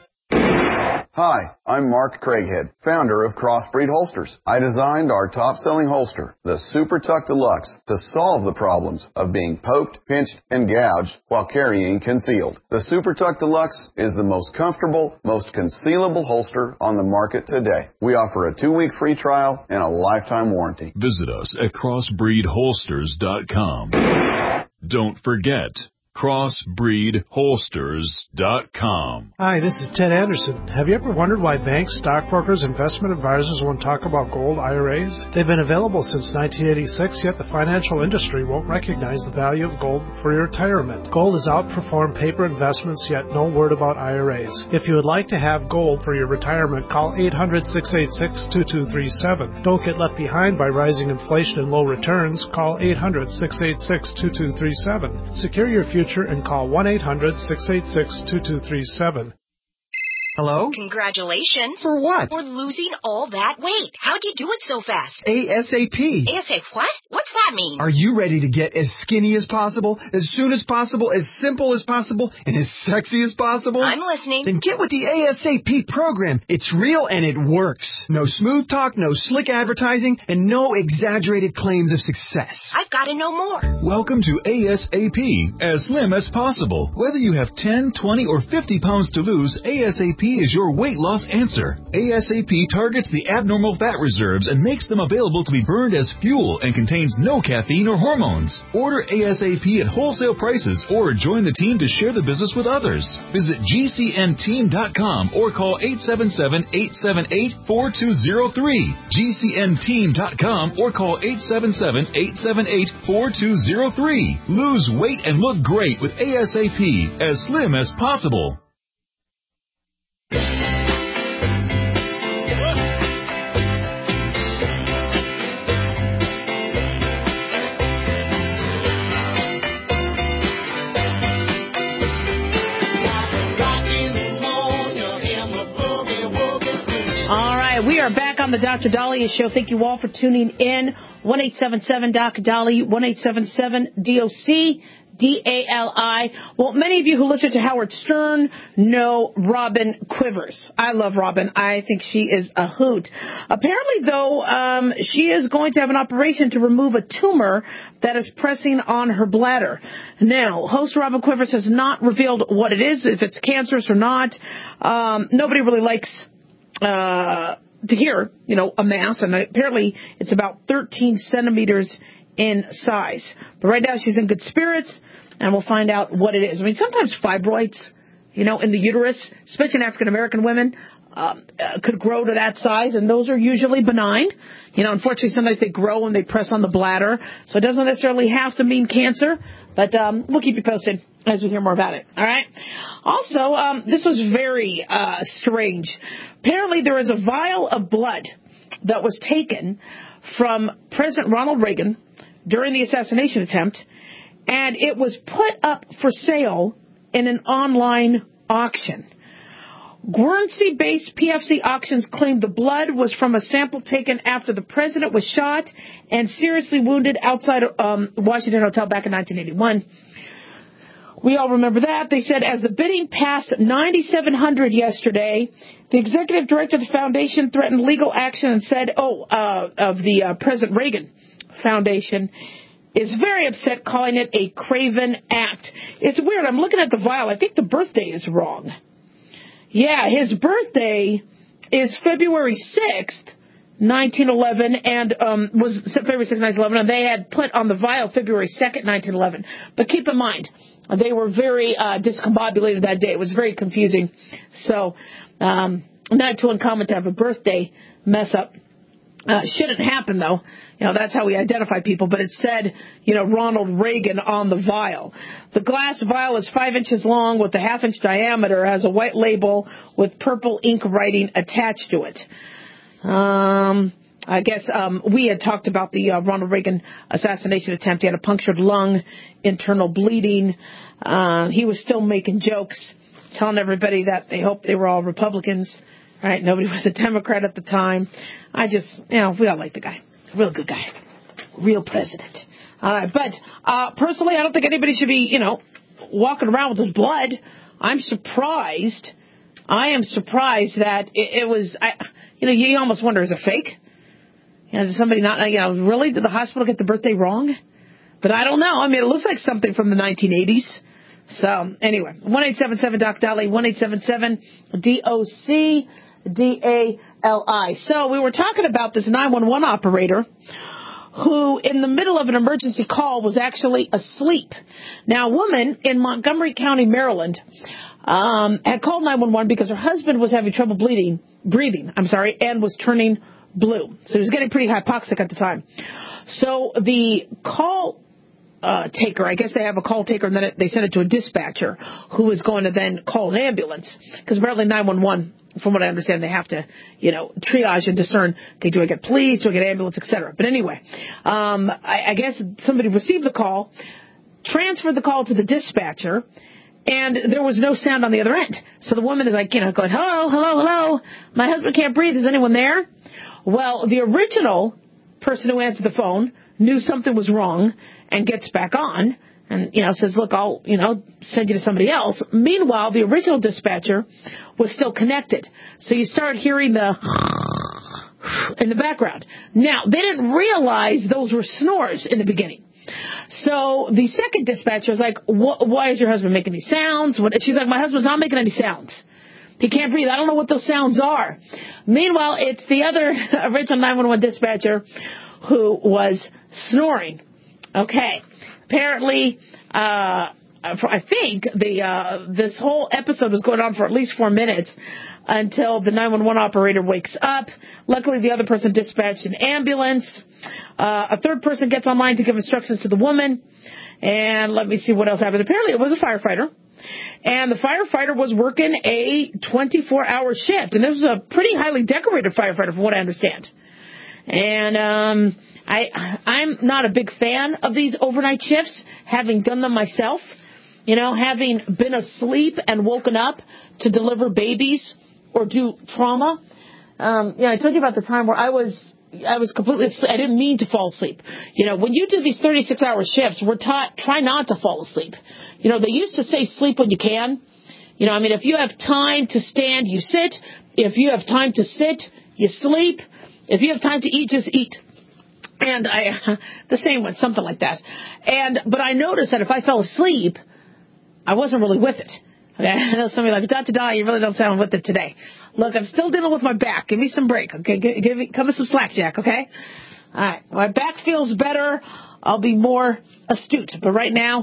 S21: Hi, I'm Mark Craighead, founder of Crossbreed Holsters. I designed our top-selling holster, the Super Tuck Deluxe, to solve the problems of being poked, pinched, and gouged while carrying concealed. The Super Tuck Deluxe is the most comfortable, most concealable holster on the market today. We offer a two-week free trial and a lifetime warranty.
S10: Visit us at crossbreed holsters dot com. Don't forget, crossbreed holsters dot com.
S7: Hi, this is Ted Anderson. Have you ever wondered why banks, stockbrokers, investment advisors won't talk about gold I R As? They've been available since nineteen eighty-six, yet the financial industry won't recognize the value of gold for your retirement. Gold has outperformed paper investments, yet no word about I R As. If you would like to have gold for your retirement, call eight hundred, six eight six, two two three seven. Don't get left behind by rising inflation and low returns. Call eight hundred, six eight six, two two three seven. Secure your future and call one eight hundred, six eight six, two two three seven.
S22: Hello?
S23: Congratulations.
S22: For what?
S23: For losing all that weight. How'd you do it so fast?
S22: ASAP.
S23: ASAP what? What's that mean?
S22: Are you ready to get as skinny as possible, as soon as possible, as simple as possible, and as sexy as possible?
S23: I'm listening.
S22: Then get with the ASAP program. It's real and it works. No smooth talk, no slick advertising, and no exaggerated claims of success.
S23: I've got to know more.
S10: Welcome to ASAP, as slim as possible. Whether you have ten, twenty, or fifty pounds to lose, ASAP is your weight loss answer. ASAP targets the abnormal fat reserves and makes them available to be burned as fuel and contains no caffeine or hormones. Order ASAP at wholesale prices or join the team to share the business with others. Visit G C N team dot com or call eight seven seven, eight seven eight, four two zero three. G C N team dot com or call eight seven seven, eight seven eight, four two zero three. Lose weight and look great with ASAP, as slim as possible.
S3: We are back on the Doctor Dahlia Show. Thank you all for tuning in. one eight seven seven, D O C, Dali, one eight seven seven, D O C, D A L I. Well, many of you who listen to Howard Stern know Robin Quivers. I love Robin. I think she is a hoot. Apparently, though, um, she is going to have an operation to remove a tumor that is pressing on her bladder. Now, host Robin Quivers has not revealed what it is, if it's cancerous or not. Um, nobody really likes uh to hear, you know, a mass, and apparently it's about thirteen centimeters in size. But right now she's in good spirits, and we'll find out what it is. I mean, sometimes fibroids you know, in the uterus, especially in African-American women, um, uh, could grow to that size, and those are usually benign. You know, unfortunately, sometimes they grow and they press on the bladder, so it doesn't necessarily have to mean cancer, but um, we'll keep you posted as we hear more about it. All right? Also, um, this was very uh, strange. Apparently, there is a vial of blood that was taken from President Ronald Reagan during the assassination attempt, and it was put up for sale in an online auction. Guernsey-based P F C Auctions claimed the blood was from a sample taken after the president was shot and seriously wounded outside um, Washington Hotel back in nineteen eighty-one. We all remember that. They said as the bidding passed ninety-seven hundred yesterday, the executive director of the foundation threatened legal action and said, oh, uh, of the uh, President Reagan Foundation, is very upset, calling it a craven act. It's weird. I'm looking at the vial. I think the birthday is wrong. Yeah, his birthday is February sixth, nineteen eleven, and um, was February sixth, nineteen eleven, and they had put on the vial February second, nineteen eleven. But keep in mind, they were very uh, discombobulated that day. It was very confusing. So, um, not too uncommon to have a birthday mess up. Uh, shouldn't happen, though. You know, that's how we identify people. But it said, you know, Ronald Reagan on the vial. The glass vial is five inches long with a half-inch diameter, has a white label with purple ink writing attached to it. Um, I guess um, we had talked about the uh, Ronald Reagan assassination attempt. He had a punctured lung, internal bleeding. Uh, he was still making jokes, telling everybody that they hoped they were all Republicans. Right? Nobody was a Democrat at the time. I just, you know, we all like the guy. Real good guy. Real president. All right. But uh, personally, I don't think anybody should be, you know, walking around with his blood. I'm surprised. I am surprised that it, it was, I, you know, you almost wonder, is it fake? You know, did somebody not, you know, really, did the hospital get the birthday wrong? But I don't know. I mean, it looks like something from the nineteen eighties. So, anyway, one eight seven seven D O C D A L I, one eight seven seven D O C D A L I. So, we were talking about this nine one one operator who, in the middle of an emergency call, was actually asleep. Now, a woman in Montgomery County, Maryland, um, had called nine one one because her husband was having trouble bleeding, breathing, I'm sorry, and was turning blue. So, he was getting pretty hypoxic at the time. So, the call Uh, taker, I guess they have a call taker, and then it, they send it to a dispatcher who is going to then call an ambulance. Because apparently nine one one, from what I understand, they have to, you know, triage and discern, okay, do I get police, do I get ambulance, et cetera. But anyway, um, I, I guess somebody received the call, transferred the call to the dispatcher, and there was no sound on the other end. So the woman is like, you know, going, hello, hello, hello, my husband can't breathe, is anyone there? Well, the original person who answered the phone knew something was wrong and gets back on and, you know, says, look, I'll, you know, send you to somebody else. Meanwhile, the original dispatcher was still connected. So you start hearing the in the background. Now, they didn't realize those were snores in the beginning. So the second dispatcher was like, why is your husband making these sounds? What? She's like, my husband's not making any sounds. He can't breathe. I don't know what those sounds are. Meanwhile, it's the other original nine one one dispatcher who was snoring. Okay. Apparently, uh, I think the uh, this whole episode was going on for at least four minutes until the nine one one operator wakes up. Luckily, the other person dispatched an ambulance. Uh, a third person gets online to give instructions to the woman. And let me see what else happened. Apparently, it was a firefighter. And the firefighter was working a twenty-four hour shift. And this was a pretty highly decorated firefighter, from what I understand. And um, I, I'm not a big fan of these overnight shifts, having done them myself. You know, having been asleep and woken up to deliver babies or do trauma. Um, you know, I told you about the time where I was I was completely I didn't mean to fall asleep. You know, when you do these thirty-six hour shifts, we're taught try not to fall asleep. You know, they used to say sleep when you can. You know, I mean, if you have time to stand, you sit. If you have time to sit, you sleep. If you have time to eat, just eat. And I, the same one, something like that. And, but I noticed that if I fell asleep, I wasn't really with it. Okay? I know somebody like, da da da, you really don't sound with it today. Look, I'm still dealing with my back. Give me some break, okay? Give, give me, come with some slack, Jack, okay? All right. My back feels better. I'll be more astute. But right now,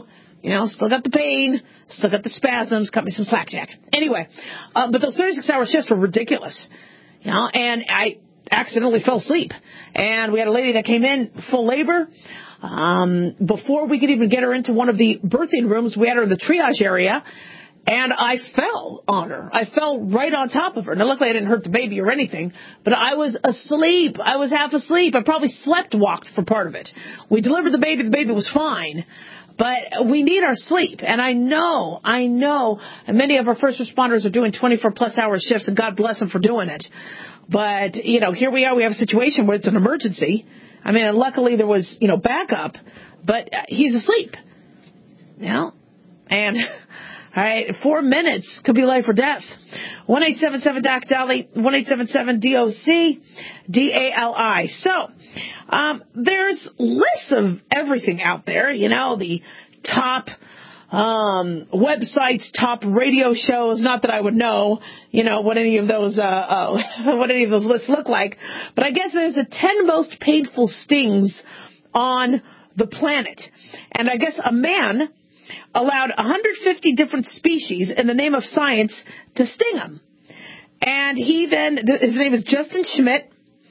S3: You know, still got the pain, still got the spasms, cut me some slack, Jack. Anyway, uh, but those thirty-six hour shifts were ridiculous. You know, and I accidentally fell asleep. And we had a lady that came in full labor. Um, before we could even get her into one of the birthing rooms, we had her in the triage area. And I fell on her. I fell right on top of her. Now, luckily, I didn't hurt the baby or anything, but I was asleep. I was half asleep. I probably slept walked for part of it. We delivered the baby. The baby was fine, but we need our sleep. And I know, I know, and many of our first responders are doing twenty-four plus hour shifts, and God bless them for doing it. But, you know, here we are. We have a situation where it's an emergency. I mean, and luckily there was, you know, backup, but he's asleep. You know, and... All right, four minutes could be life or death. one eight seven seven D O C D A L I, one eight seven seven D O C D A L I. So, um, there's lists of everything out there, you know, the top um, websites, top radio shows. Not that I would know, you know, what any of those, uh, uh, what any of those lists look like. But I guess there's the ten most painful stings on the planet. And I guess a man allowed one hundred fifty different species in the name of science to sting him. And he then, his name is Justin Schmidt,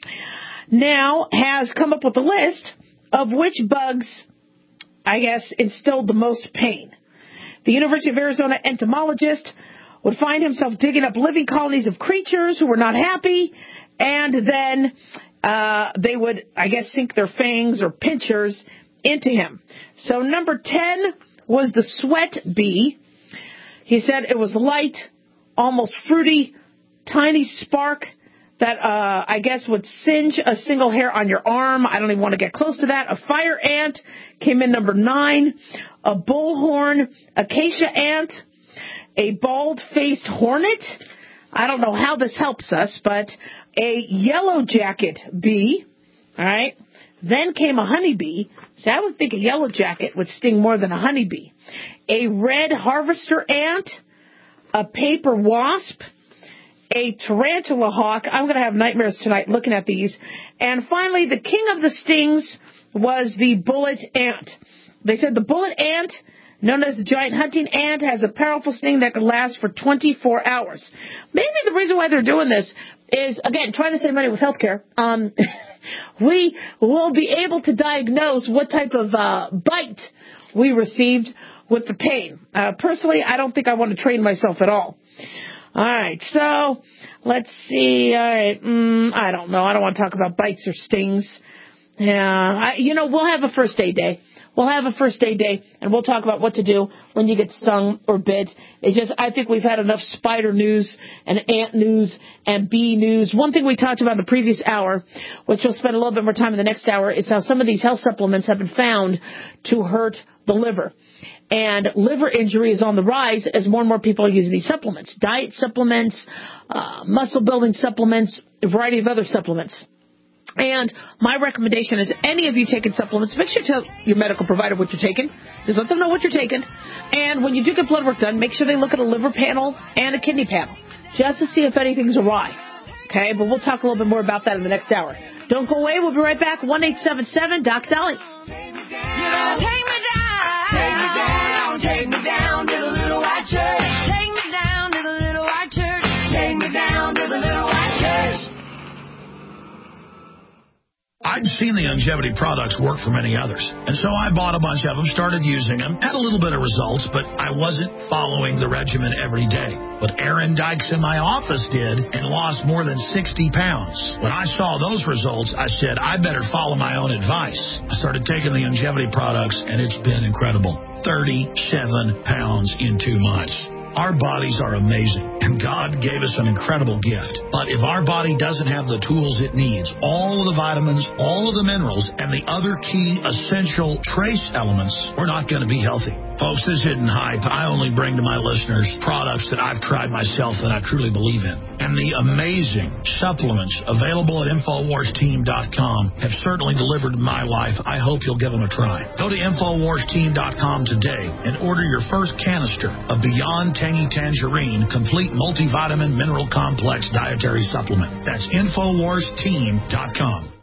S3: now has come up with a list of which bugs, I guess, instilled the most pain. The University of Arizona entomologist would find himself digging up living colonies of creatures who were not happy, and then uh, they would, I guess, sink their fangs or pinchers into him. So number ten was the sweat bee. He said it was light, almost fruity, tiny spark that uh, I guess would singe a single hair on your arm. I don't even want to get close to that. A fire ant came in number nine. A bullhorn acacia ant. A bald-faced hornet. I don't know how this helps us, but a yellow jacket bee. All right. Then came a honeybee. See, I would think a yellow jacket would sting more than a honeybee. A red harvester ant, a paper wasp, a tarantula hawk. I'm going to have nightmares tonight looking at these. And finally, the king of the stings was the bullet ant. They said the bullet ant, known as the giant hunting ant, has a powerful sting that can last for twenty-four hours. Maybe the reason why they're doing this is, again, trying to save money with healthcare. Um... We will be able to diagnose what type of uh, bite we received with the pain. Uh, personally, I don't think I want to train myself at all. All right, so let's see. All right, mm, I don't know. I don't want to talk about bites or stings. Yeah, I, you know, we'll have a first aid day. We'll have a first aid day, and we'll talk about what to do when you get stung or bit. It's just, I think we've had enough spider news and ant news and bee news. One thing we talked about in the previous hour, which we'll spend a little bit more time in the next hour, is how some of these health supplements have been found to hurt the liver. And liver injury is on the rise as more and more people are using these supplements. Diet supplements, uh, muscle-building supplements, a variety of other supplements. And my recommendation is any of you taking supplements, make sure to tell your medical provider what you're taking. Just let them know what you're taking. And when you do get blood work done, make sure they look at a liver panel and a kidney panel just to see if anything's awry. Okay, but we'll talk a little bit more about that in the next hour. Don't go away. We'll be right back. one eight seven seven D O C D A L I.
S2: Take me down, take me down, take me down to the little white church. Take me down to the little white church. Take me down to the little white church.
S19: I'd seen the longevity products work for many others, and so I bought a bunch of them, started using them, had a little bit of results, but I wasn't following the regimen every day. But Aaron Dykes in my office did and lost more than sixty pounds. When I saw those results, I said, I better follow my own advice. I started taking the longevity products, and it's been incredible. thirty-seven pounds in two months. Our bodies are amazing, and God gave us an incredible gift. But if our body doesn't have the tools it needs, all of the vitamins, all of the minerals, and the other key essential trace elements, we're not going to be healthy. Folks, this isn't hype. I only bring to my listeners products that I've tried myself that I truly believe in. And the amazing supplements available at Infowars Team dot com have certainly delivered my life. I hope you'll give them a try. Go to Infowars Team dot com today and order your first canister of Beyond Tangy Tangerine Complete Multivitamin Mineral Complex Dietary Supplement. That's Infowars Team dot com.